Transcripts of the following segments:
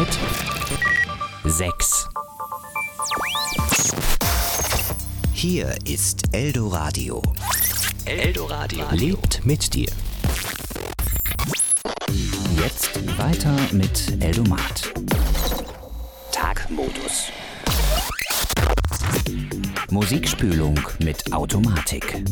Zeit 6. Hier ist Eldoradio. Eldoradio lebt mit dir. Jetzt weiter mit Eldomat. Tagmodus. Musikspülung mit Automatik.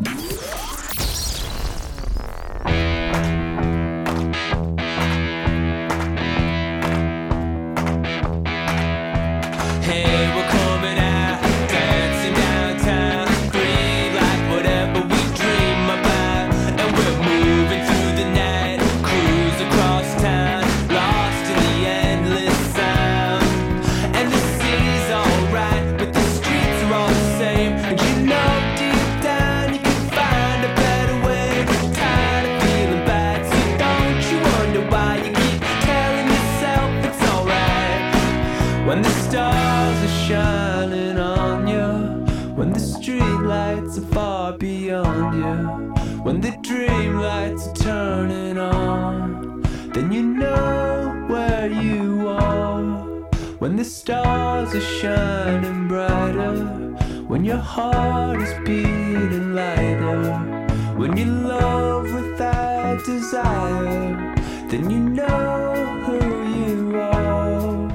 When the dream lights are turning on, then you know where you are. When the stars are shining brighter, when your heart is beating lighter, when you love without desire, then you know who you are.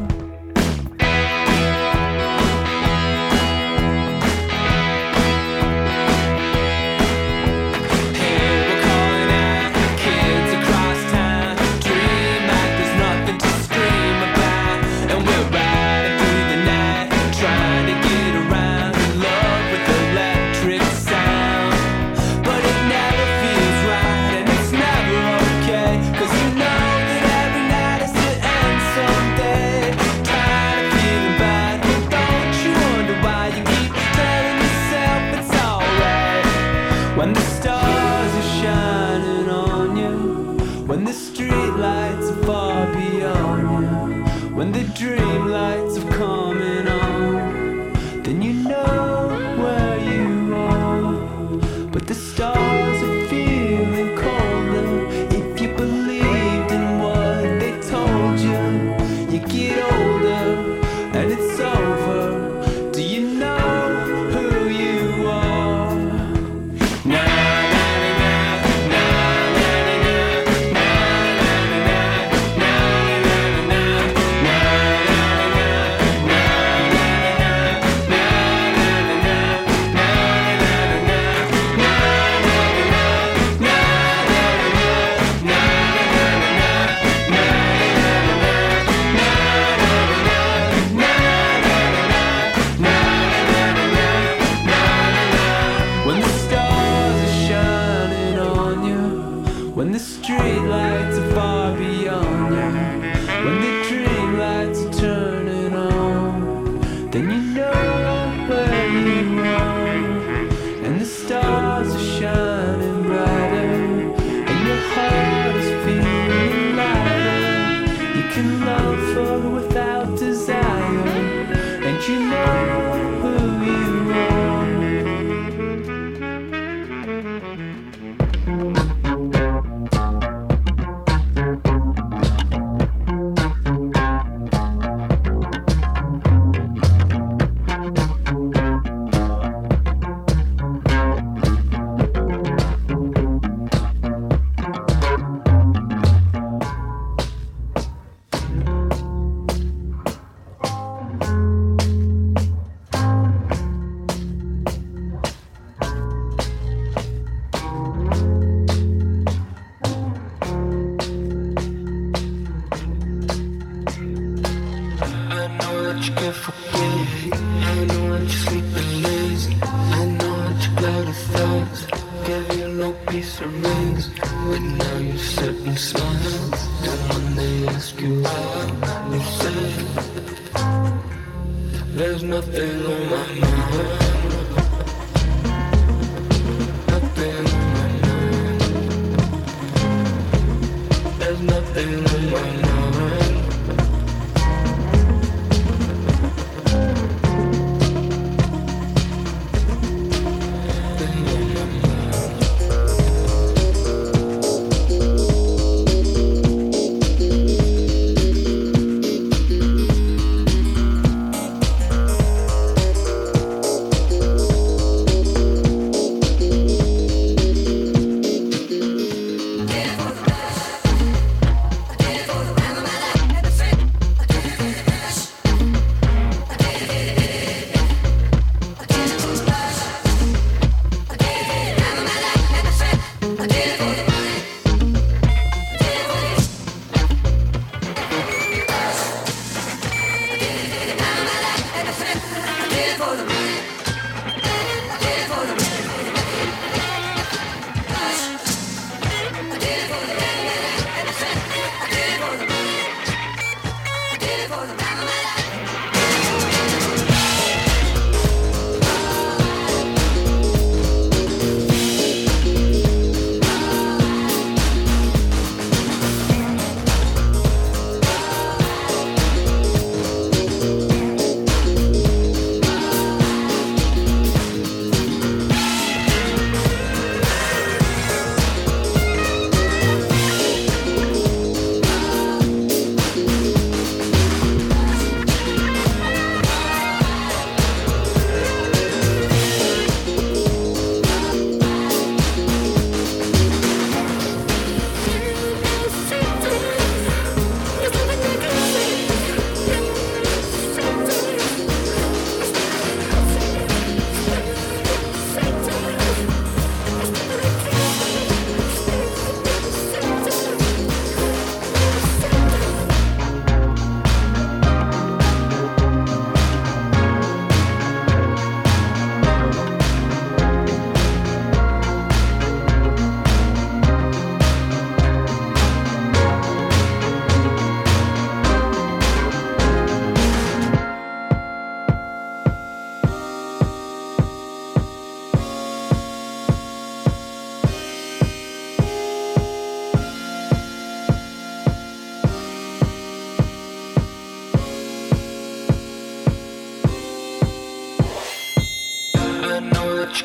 When the stars are shining on you, when the street lights are far beyond you, when the dream lights are coming on, then you know where you are. But the stars are feeling colder. If you believed in what they told you, you get older and it's over. Do you know who you are? When the street lights are far beyond you, when the dream lights are turning on, then you know where you are. And the stars are shining brighter, and your heart is feeling lighter. You can love her without desire, and you know who you are. There's nothing on my mind. Nothing on my mind. There's nothing on my mind.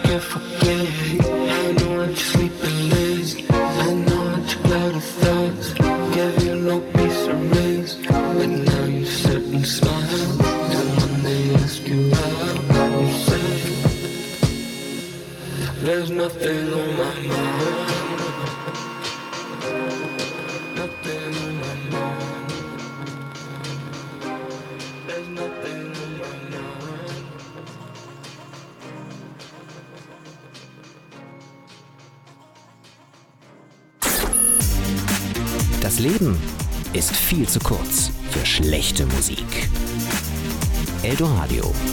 can't forget. I know that you're sleeping lazy. I know that you're cloud of thoughts. Gave you no peace of rest, but now you sit and smile. And when they ask you how, you say, there's nothing on my mind. Nothing on my mind. There's nothing on my mind. Das Leben ist viel zu kurz für schlechte Musik. Eldoradio.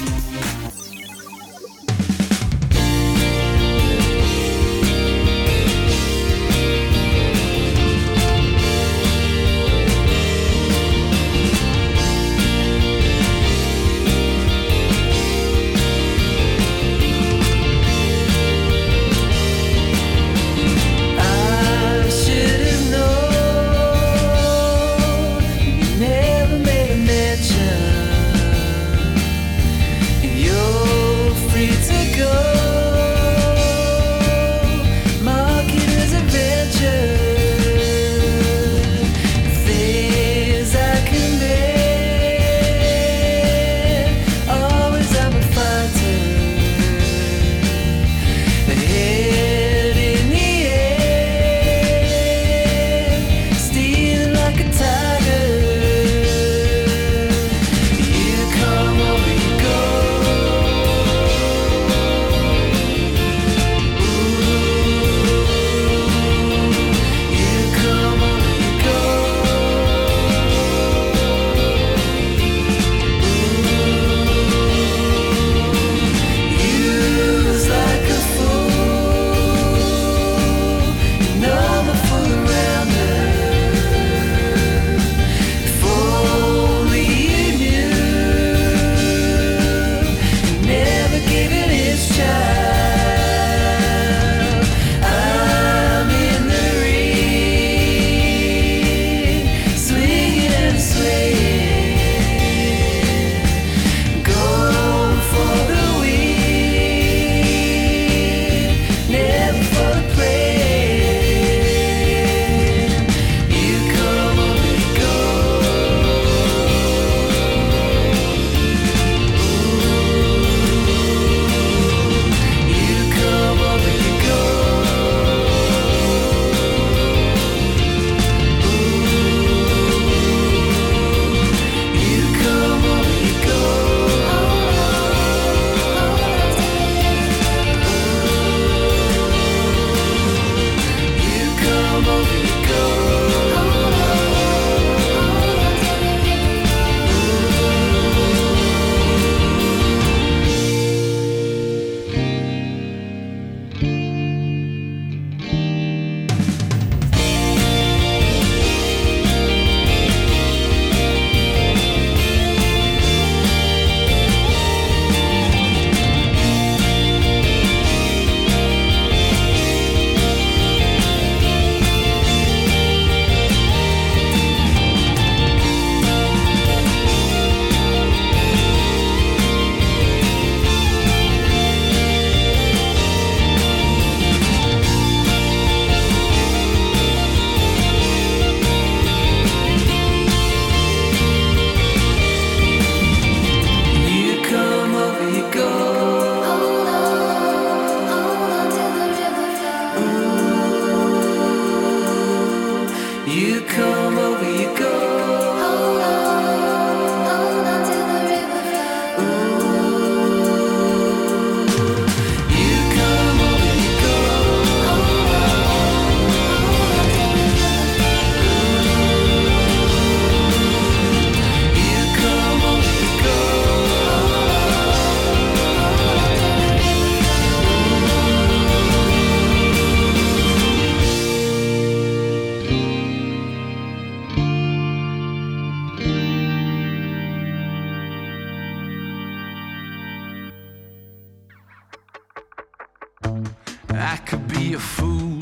I could be a fool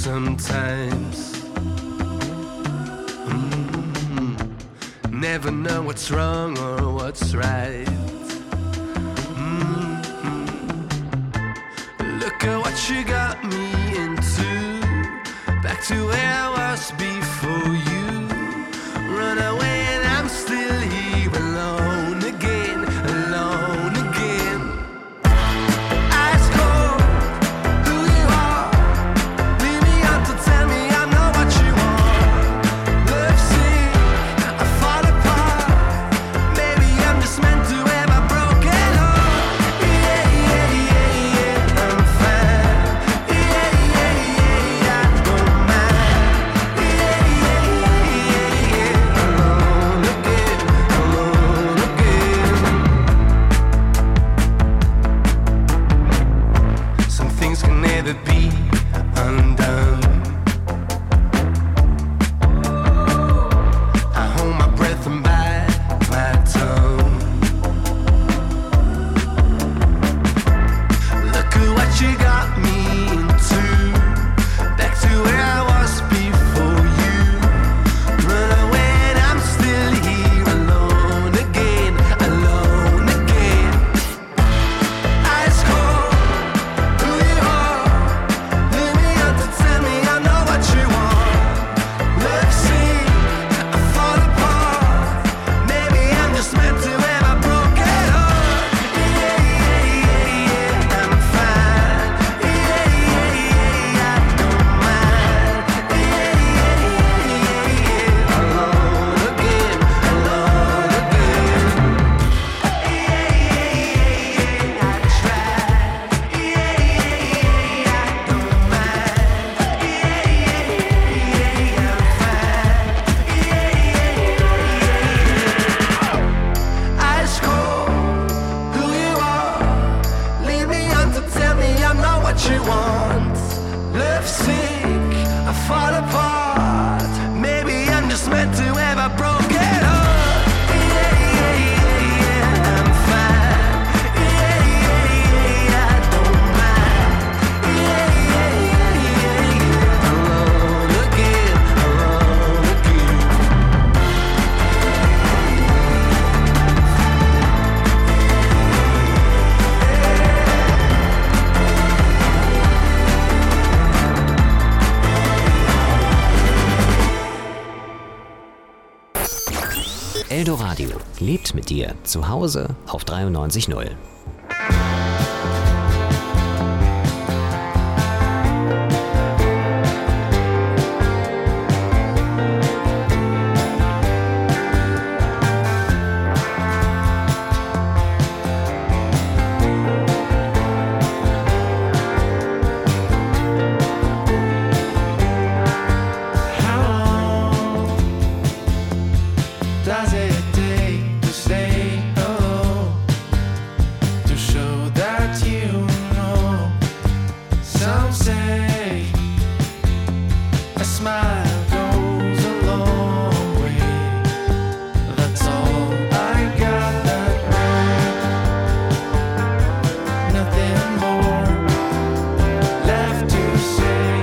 sometimes. Never know what's wrong or what's right. Look at what you got me into. Back to where I was before you. Run away and I'm still here alone again, alone again. Ice cold, who you are. Leave me out to tell me I'm not what you want. Love sick, I fall apart. Maybe I'm just meant to have a broken heart. Yeah, yeah, yeah, yeah, I'm fine. Yeah, yeah, yeah, I don't mind. Yeah, yeah, yeah, yeah, alone again, alone again. Some things can never be undone. I hold my breath and bite my tongue. Look at what you got me into. Back to where I was before you. Run away and I'm still here alone again, alone again. Ice cold, who you are. Leave me out to tell me I know what you want. Love sick, I fall apart. Maybe I'm just meant to have a broken heart. Yeah, yeah, yeah, yeah, I'm fine. Yeah, yeah, yeah, I don't mind. Yeah, yeah, yeah, yeah, alone again, alone again. Yeah, yeah, yeah, I tried. Yeah, yeah, yeah, I don't mind. Yeah, yeah, yeah, I'm fine. Yeah, yeah, ice cold, who you are. Leave me on to tell me I'm not what you want. Love sick, I fall apart. Maybe I'm just meant to have a broken heart. Yeah, yeah, yeah, yeah, I'm fine. Yeah, yeah, yeah, I don't mind. Yeah, yeah, yeah, yeah, alone again, alone again. Eldoradio lebt mit dir zu Hause auf 93.0. How long does it take to say hello? To show that you know. Some say a smile goes a long way. That's all I got that night. Nothing more left to say.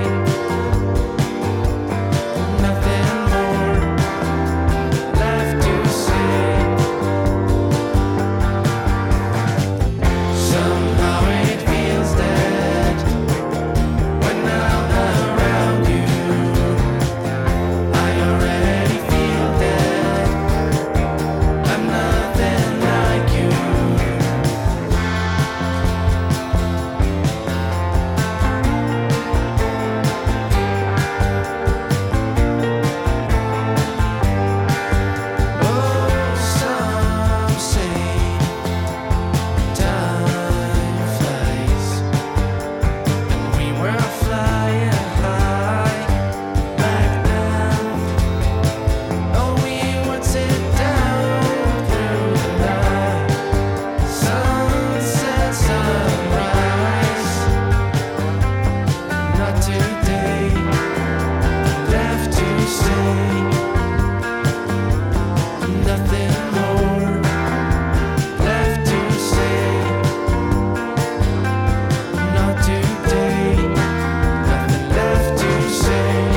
Nothing more left to say. Somehow it feels that when I'm around you, I already feel that I'm nothing like you. Oh, some say time flies, and we were flying high back then. Oh, we would sit down through the night, sunset, sunrise. Not today, left to say. Nothing more left to say. Not today, nothing left to say.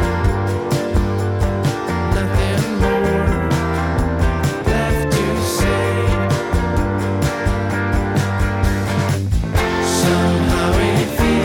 Nothing more left to say. Somehow it feels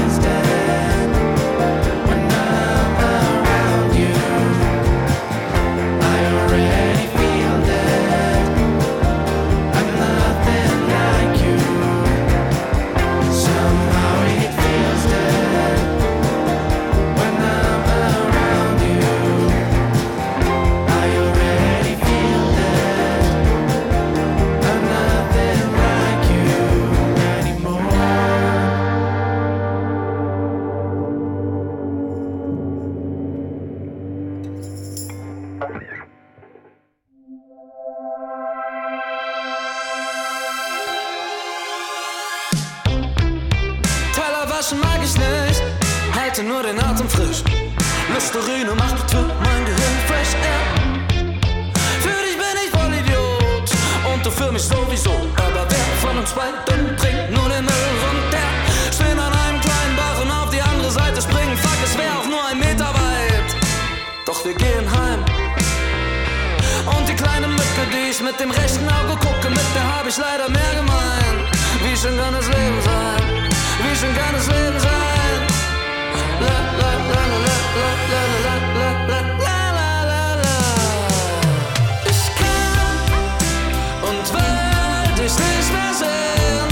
halte nur den Atem frisch. Listerine macht mein Gehirn fresh air. Für dich bin ich voll Idiot und du für mich sowieso. Aber wer von uns beiden trinkt nur den Müll runter? Stehen an einem kleinen Bach und auf die andere Seite springen. Fuck, es wär auch nur 1 Meter weit. Doch wir gehen heim. Und die kleine Mücke, die ich mit dem rechten Auge gucke, mit der hab ich leider mehr gemein. Wie schön kann das Leben sein? Wie schön kann das Leben sein? La la la la la la la la la la la la. Ich kann und will dich nicht mehr sehen.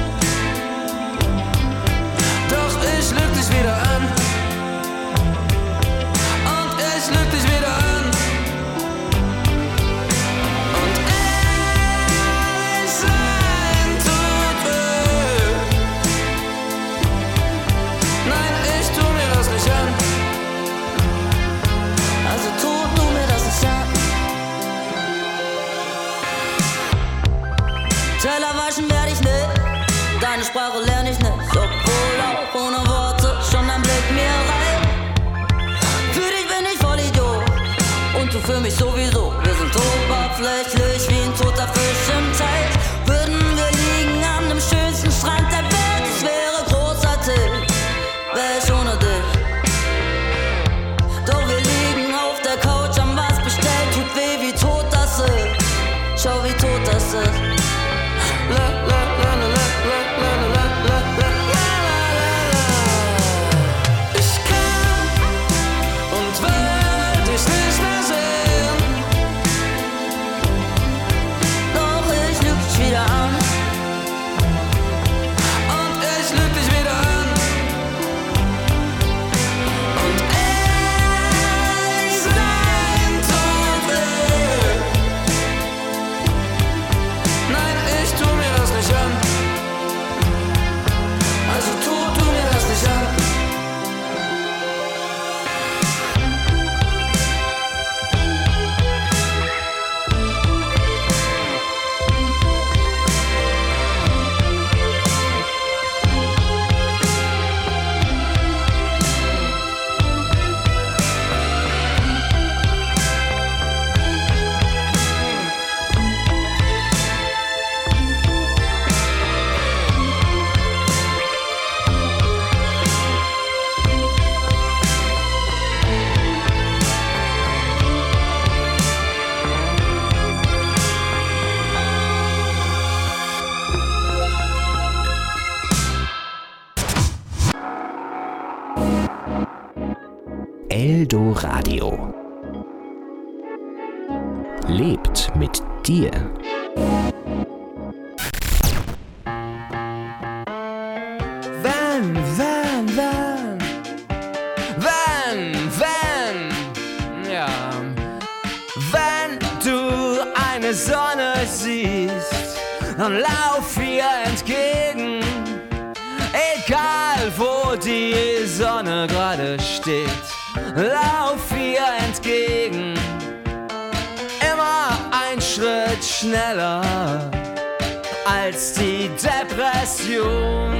Doch ich lüg dich wieder an. Und ich lüg dich wieder an. Und ehrlich sein tut weh. Nein, ich tu mir das nicht an. Also tu mir das nicht an. Teller waschen werd ich nicht, deine Sprache lern ich nicht, obwohl auch ohne Worte schon ein Blick mir reicht. Für dich bin ich voll Idiot und du für mich sowieso. Wir sind oberflächlich wie ein toter Fisch im Teich. Würden wir liegen an dem schönsten Strand der Welt, es wäre großartig, wär ich ohne dich. Doch wir liegen auf der Couch, haben was bestellt, tut weh, wie tot das ist. Schau, wie tot das ist. La la la la la la la la la la. Ich kann und will dich nicht mehr sehen. Doch ich lüg dich wieder an. Und ich lüg dich wieder an. Und ehrlich sein tut weh. Nein, ich tu mir das nicht an. Also tu mir das nicht an. Eldoradio. Lebt mit dir. Ja. Wenn du eine Sonne siehst, dann lauf ihr entgegen. Egal wo die Sonne gerade steht, lauf ihr entgegen. Immer ein Schritt schneller als die Depression.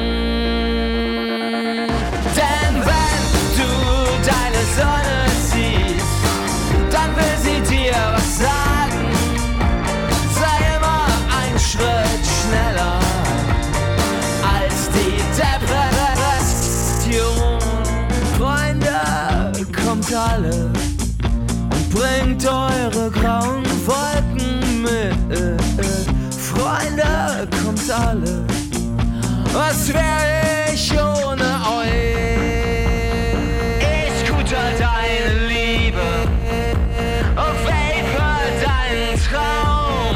Denn wenn du deine Sonne siehst, dann will sie dir was sagen. Sei immer ein Schritt schneller als die Depression. Freunde, kommt alle und bringt eure grauen Wolken mit. Freunde, kommt alle, was wär ich ohne euch? Ich scooter deine Liebe, vapor deinen Traum,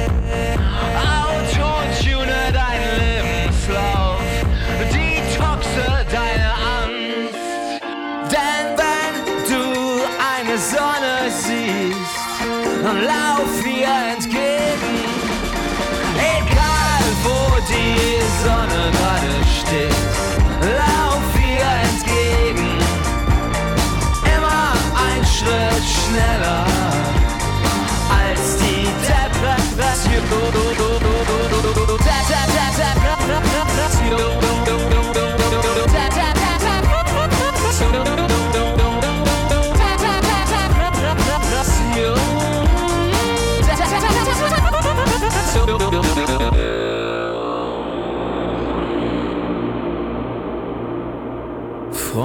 Autotune deinen Lebenslauf, detoxe deine Angst. Denn wenn du eine Sonne siehst, dann lauf ihr entgegen. Egal wo die Sonne gerade steht, lauf ihr entgegen. Immer ein Schritt schneller als die Depression.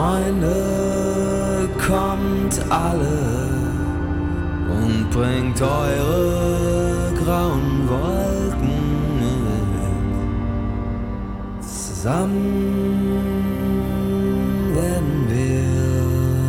Freunde, kommt alle und bringt eure grauen Wolken mit. Zusammen werden wir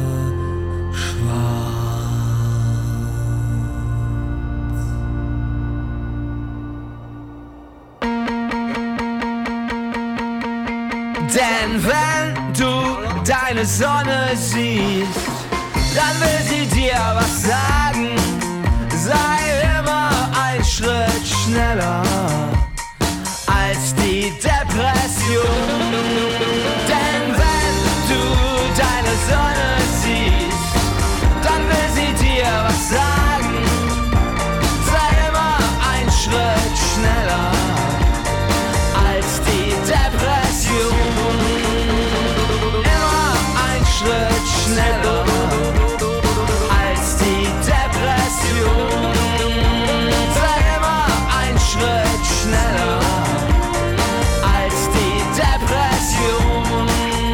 schwarz. Denn wenn du deine Sonne siehst, dann will sie dir was sagen. Sei immer ein Schritt schneller als die Depression. Denn wenn du deine Sonne siehst, dann will sie dir was sagen. Sei immer ein Schritt schneller als die Depression. Immer ein Schritt schneller als die Depression. Sei immer ein Schritt schneller als die Depression.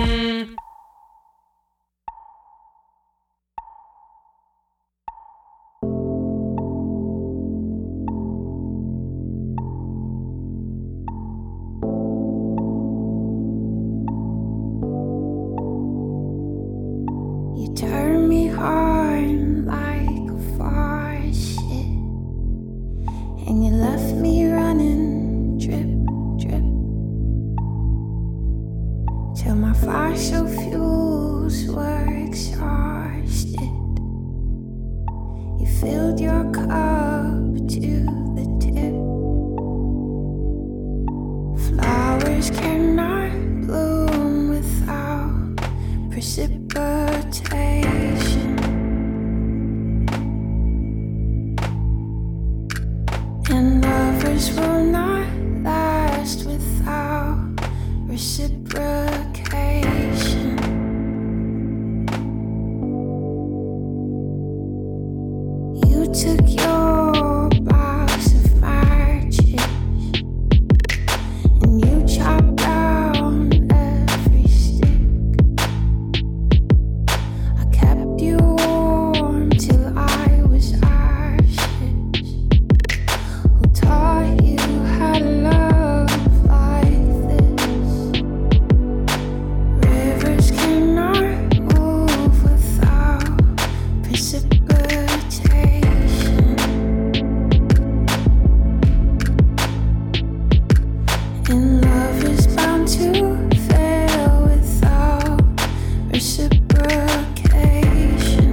You turn me on like a faucet, and you left me running, drip, drip, till my fossil fuels were exhausted. You filled your cup to the tip. Flowers cannot bloom without precipitation, and lovers will not last without reciprocation. You took your box of matches and you chopped down every stick. I kept you warm till I was ashes. Who taught you how to love like this? Rivers cannot move without precipitation, and love is bound to fail without reciprocation.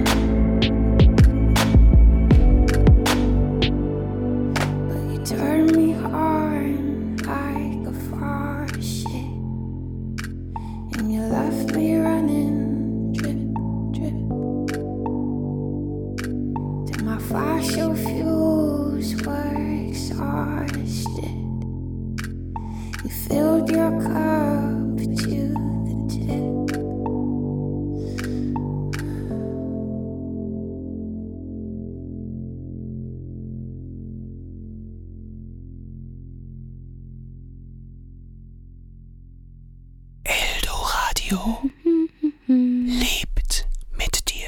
But you turn me on like a faucet, and you left me running, drip, drip, till my fossil fuels were exhausted. You filled your cup to the tip. Eldoradio lebt mit dir.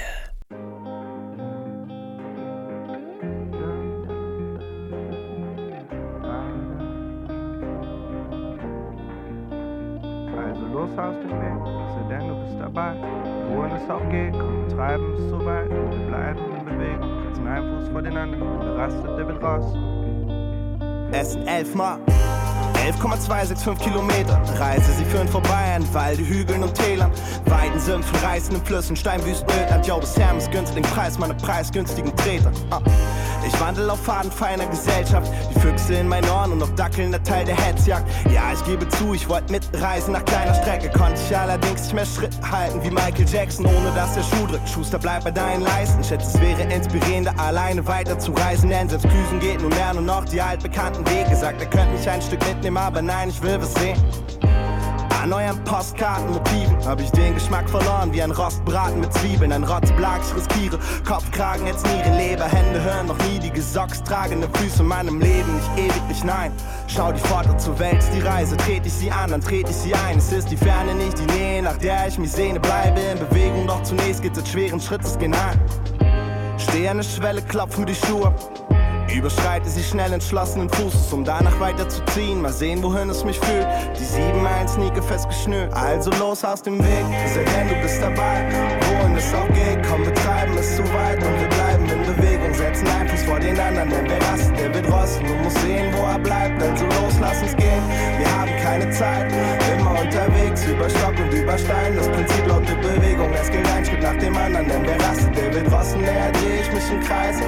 Also los aus dem Weg, sei denn du bist dabei. Wohin es auch geht, komm, wir treiben es so weit. Wir bleiben in Bewegung, setzen einen Fuß vor den anderen. Der rastet, der will raus. Es sind 11 Mal 11,265 Kilometer. Reise, sie führen vorbei an Walde, Hügeln und Tälern, Weiden, Sümpfen, reißenden Flüssen, Steinwüsten, Ödland. Yo, bisher ist günstig, Preis meiner preisgünstigen Treter. Ich wandel auf Faden feiner Gesellschaft, die Füchse in meinen Ohren und auf dackelnder Teil der Hetzjagd. Ja, ich gebe zu, ich wollte mitreisen nach kleiner Strecke, konnte ich allerdings nicht mehr Schritt halten wie Michael Jackson, ohne dass der Schuh drückt. Schuster, bleib bei deinen Leisten. Schätze, es wäre inspirierender, alleine weiter zu reisen, denn selbst Düsen geht nun mehr nur noch die altbekannten Wege. Sagt, er könnte mich ein Stück mitnehmen, aber nein, ich will was sehen. An euren Postkartenmotiven hab ich den Geschmack verloren wie ein Rostbraten mit Zwiebeln. Ein Rotzblag, ich riskiere Kopfkragen, jetzt Nieren, Leber, Hände, Hirn, noch nie die Gesocks tragende Füße in meinem Leben, nicht ewiglich, nein. Schau die Pforte zur Welt, ist die Reise, trete ich sie an, dann trete ich sie ein. Es ist die Ferne, nicht die Nähe, nach der ich mich sehne, bleibe in Bewegung, doch zunächst geht es schweren Schrittes gen Heim. Stehe an der Schwelle, klopf mir die Schuhe, überschreite sie schnell entschlossenen Fußes, um danach weiterzuziehen. Mal sehen, wohin es mich führt. Die 7-1-Sneaker festgeschnürt. Also los aus dem Weg, sei denn du bist dabei. Wohin es auch geht, komm, wir treiben es zu weit. Und wir bleiben in Bewegung, setzen einen Fuß vor den anderen. Denn wer rastet, der wird rosten und muss sehen, wo er bleibt. Also los, lass uns gehen, wir haben keine Zeit. Immer unterwegs, über Stock und über Stein. Das Prinzip lautet Bewegung, es gilt ein Schritt nach dem anderen. Denn wer rastet, der wird rosten, näher dreh ich mich im Kreis.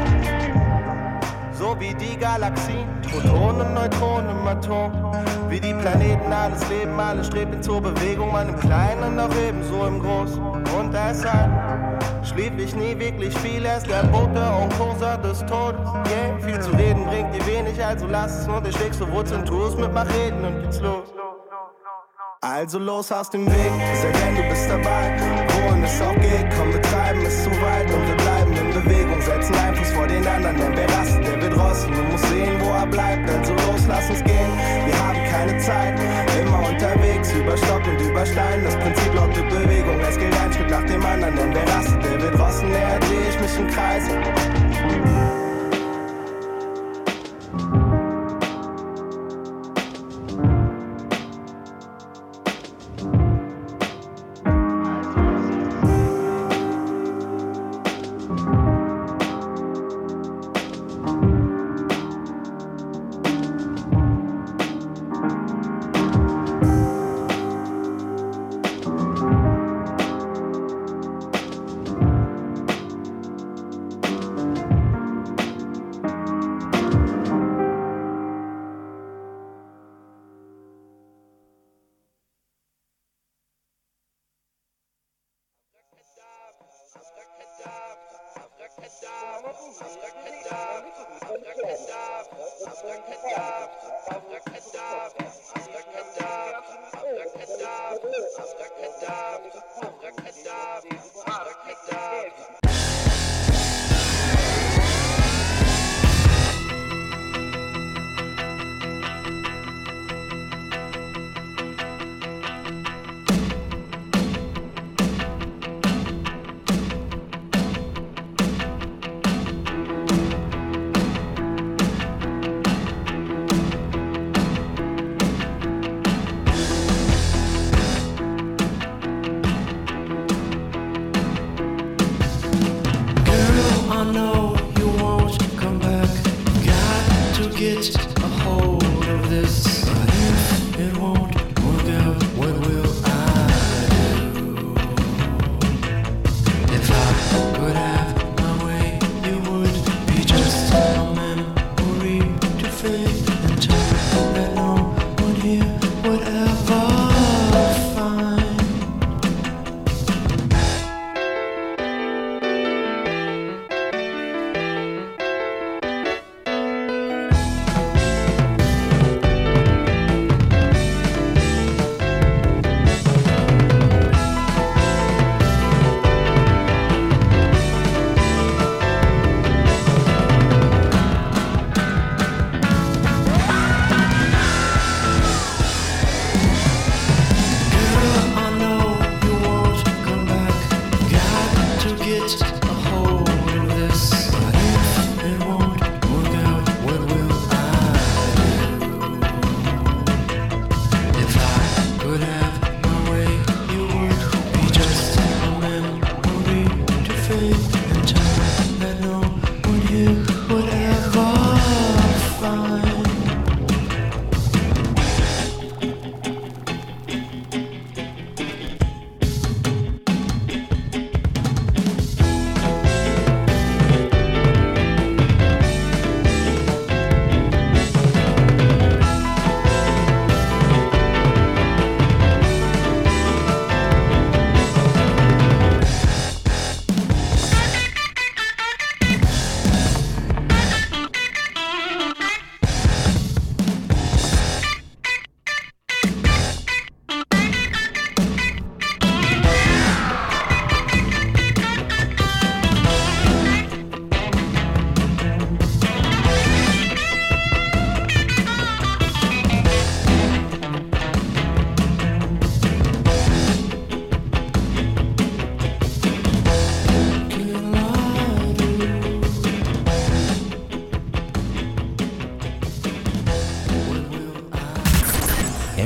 So wie die Galaxien, Protonen und Neutronen im Atom. Wie die Planeten, alles Leben, alles strebt zur Bewegung. Man im Kleinen und auch ebenso im Großen. Und deshalb schlief ich nie wirklich viel. Er ist der Bote und Kurser des Todes. Yeah, viel zu reden bringt dir wenig, also lass es. Und ich schlägst du Wurzeln, tu es mit Macheten und geht's los. Also los aus dem Weg, sei denn du bist dabei. Wohin es auch geht, komm, wir treiben es zu weit. Und wir bleiben in Bewegung, setzen einen Fuß vor den anderen. Denn wer rastet, der wird rosten und muss sehen, wo er bleibt. Also los, lass uns gehen, wir haben keine Zeit. Immer unterwegs, über Stock und über Stein. Das Prinzip lautet Bewegung, es gilt ein Schritt nach dem anderen. Denn wer rastet, der wird rosten, näher dreh ich mich im Kreis.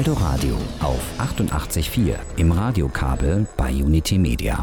Eldoradio auf 88.4 im Radiokabel bei Unity Media.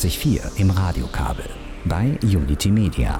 89,4 im Radiokabel bei Unity Media.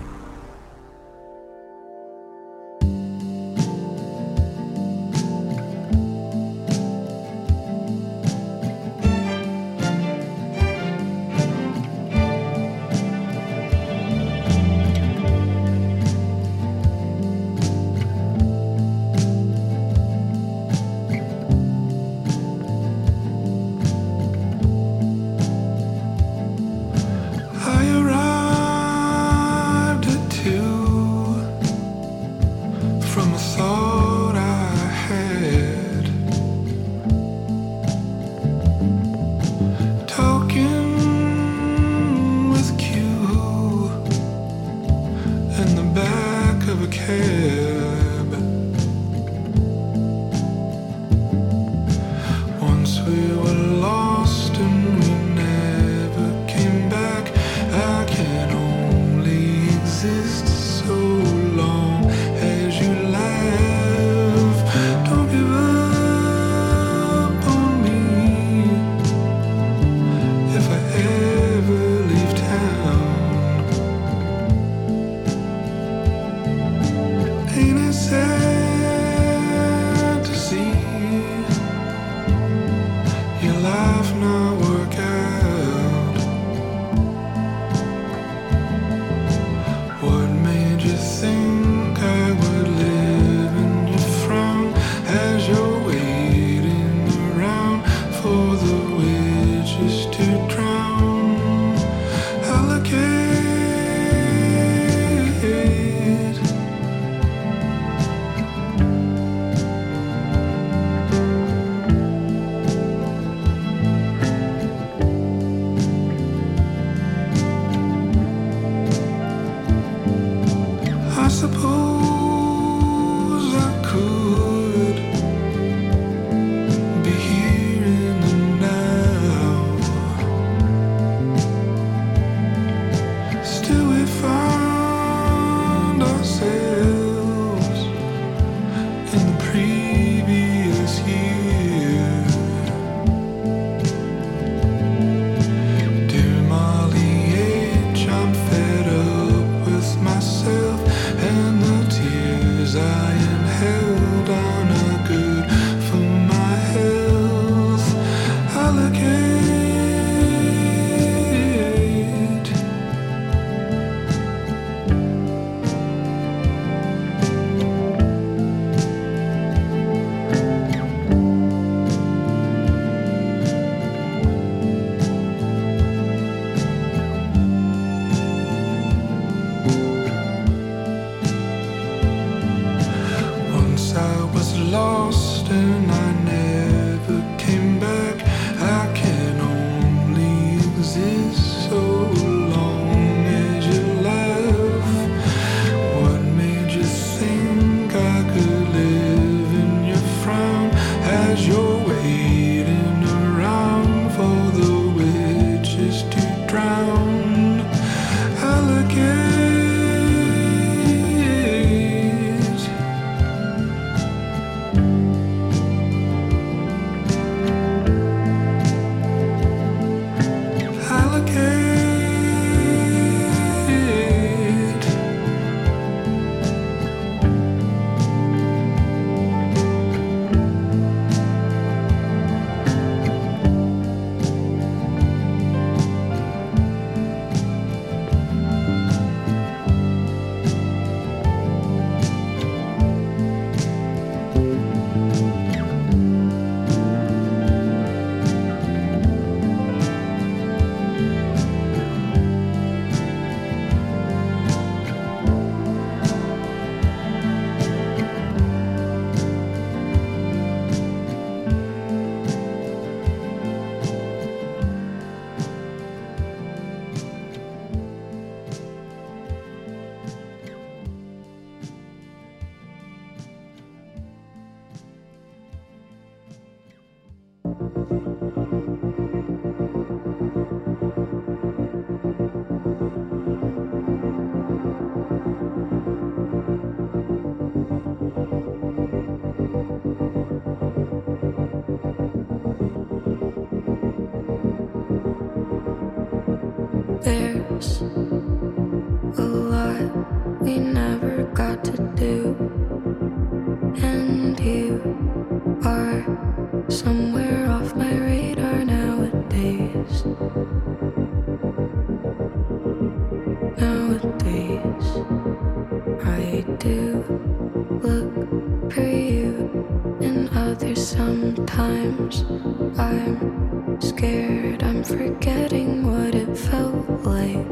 Nowadays, I do look for you in others sometimes. I'm scared I'm forgetting what it felt like,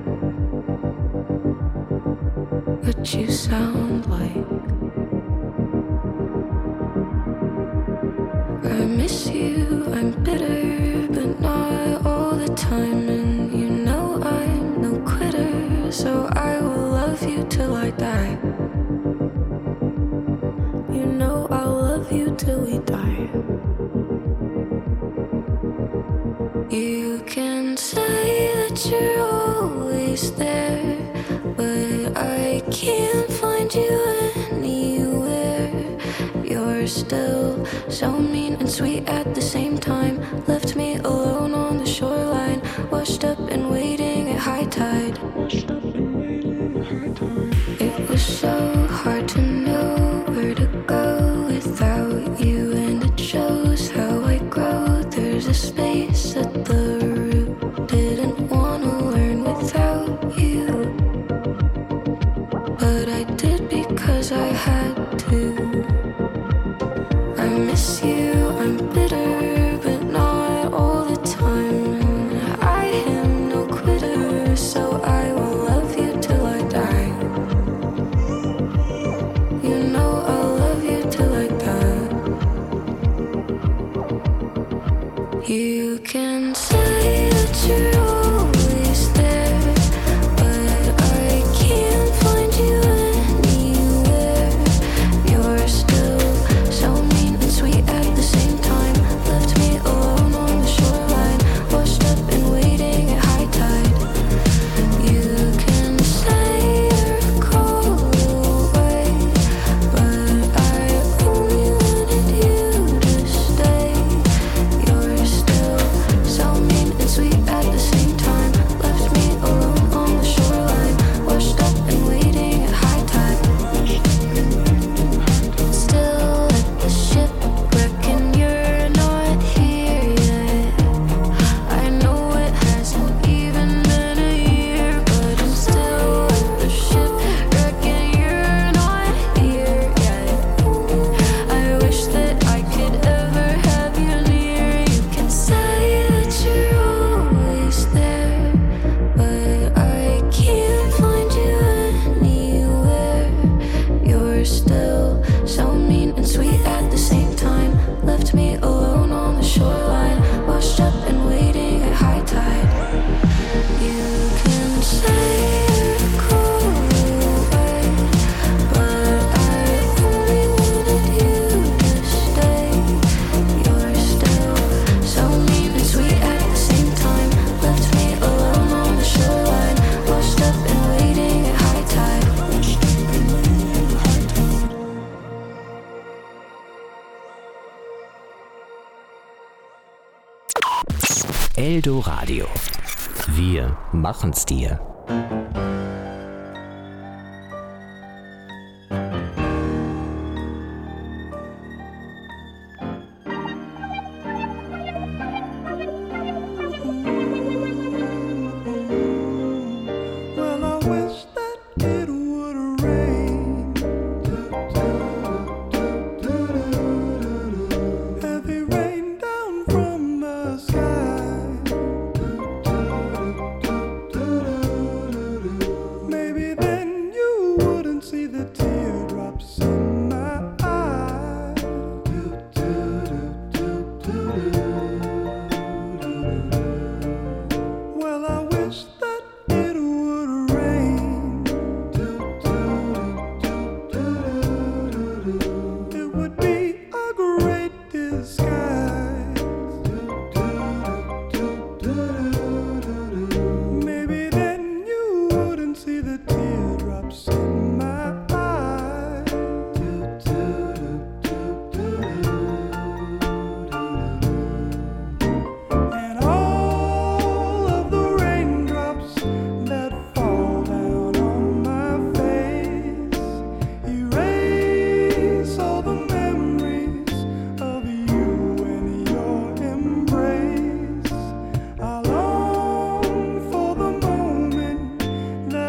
what you sound like. I miss you, I'm bitter, but not all the time. And you know I'm no quitter, so I will love you till I die. You know I'll love you till we die. You can say that you're always there, but I can't find you anywhere. You're still so mean and sweet at the same time. Left me alone on the shoreline, washed up and waiting at high tide. It was so hard to know where to go without you, and it shows how I grow. There's a space at the root, didn't want to learn without you, but I did because I had to. I miss you, I'm bitter, but not all the time. I am no quitter, so I will love you till I die. You know I'll love you till I die. You can say that you're always there, but I can't find you anywhere. You're still so mean and sweet at the same time. Left me alone on the shoreline, washed up and waiting at high tide. You can say you're cold away, but I only wanted you to stay. You're still so mean and sweet at the same time. Left me alone on the shoreline, washed up and waiting at high tide. Still at the shipwreck and you're not here yet. I know it hasn't even been a year, but I'm still at the shipwreck and you're not here yet. I wish that I could ever have you near. You can say that you're always there, but I can't find you anywhere. You're still so mean and sweet at the same time. Left me alone on the shoreline, washed up and waiting at high tide. You can say you're cold away, but I only wanted you to stay. You're still so mean and sweet at the same time. Left me alone on the shoreline, washed up and waiting at high tide. Eldo Radio. Wir machen's dir. Well, I wish that it would rain. Heavy rain down from the sky. Maybe then you wouldn't see the teardrops in my eye. Well, I wish that it would rain. It would be a great disguise. Maybe then you wouldn't see the teardrops in my eye. And all of the raindrops that fall down on my face erase all the memories of you and your embrace. I long for the moment that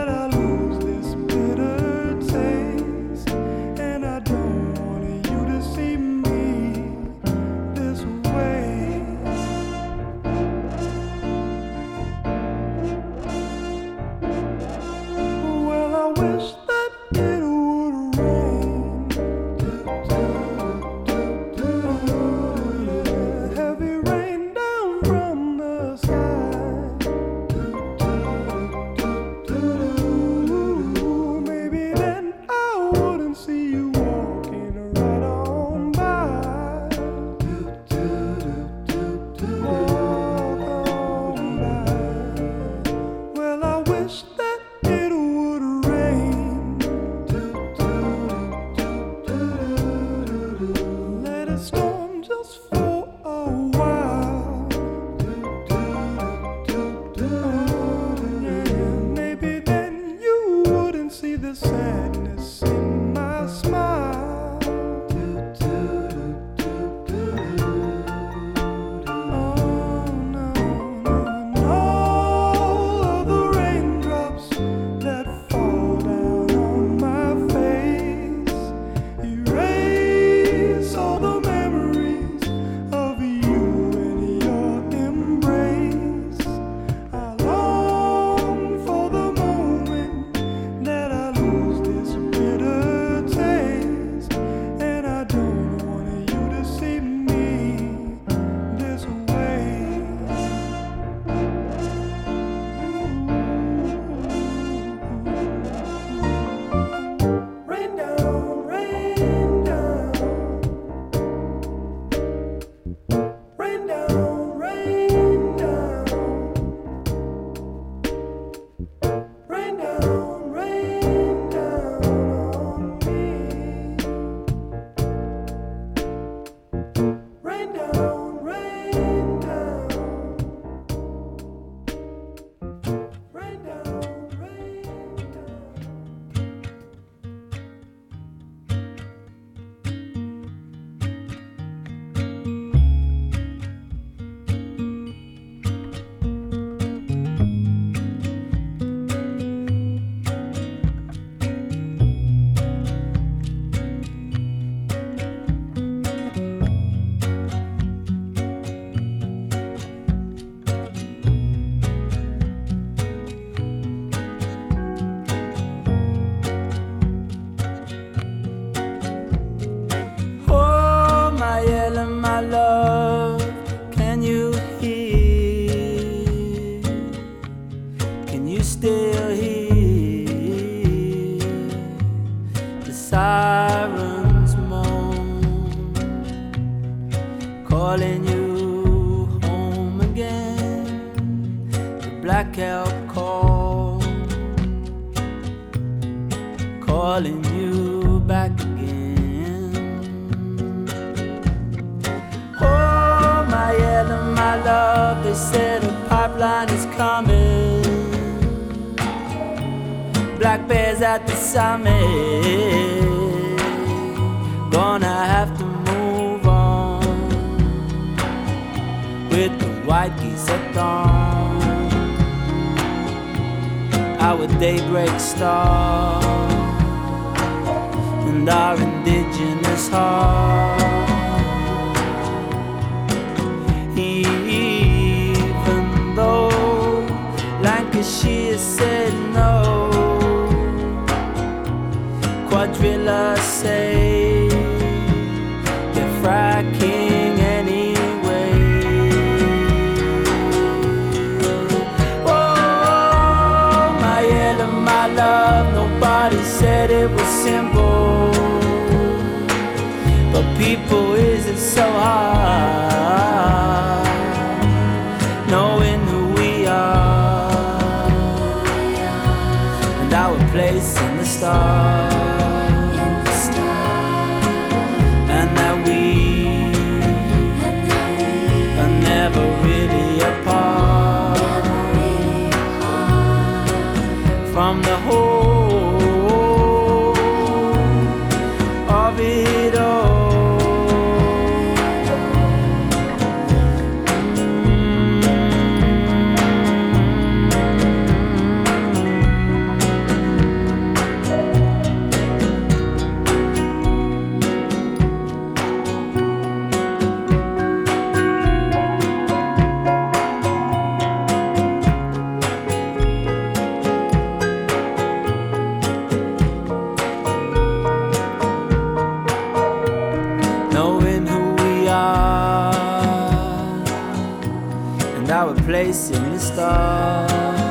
chasing the stars,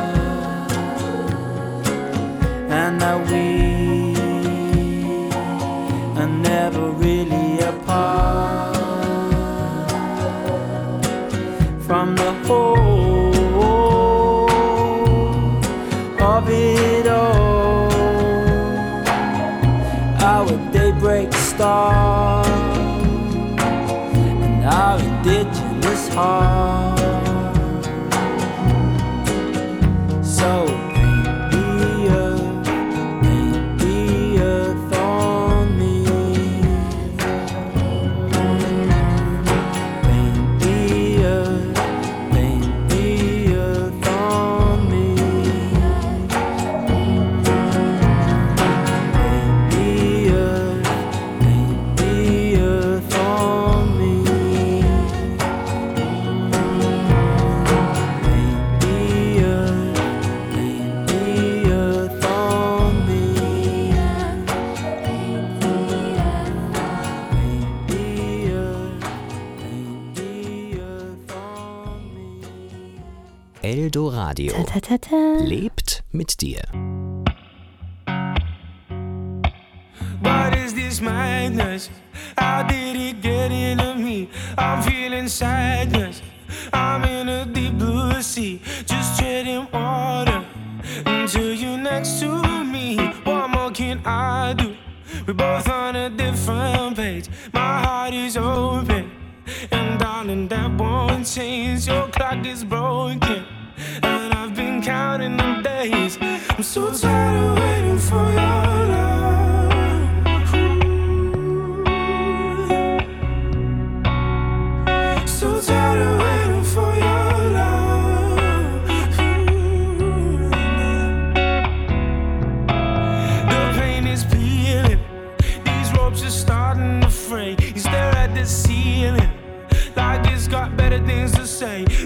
and that we are never really apart from the whole of it all. Our daybreak star and our indigenous heart. So paint the earth on me. Paint the earth on me. Paint the earth on me. Eldoradio lebt mit dir. What is this madness? How did it get into me? I'm feeling sadness. I'm in a deep blue sea, just treading water until you're next to me. What more can I do? We're both on a different page. My heart is open, and darling, that won't change. Your clock is broken, and I've been counting the days. I'm so tired of waiting for your love. So tired of waiting for your love. The pain is peeling, these ropes are starting to fray. You stare at the ceiling like it's got better things to say.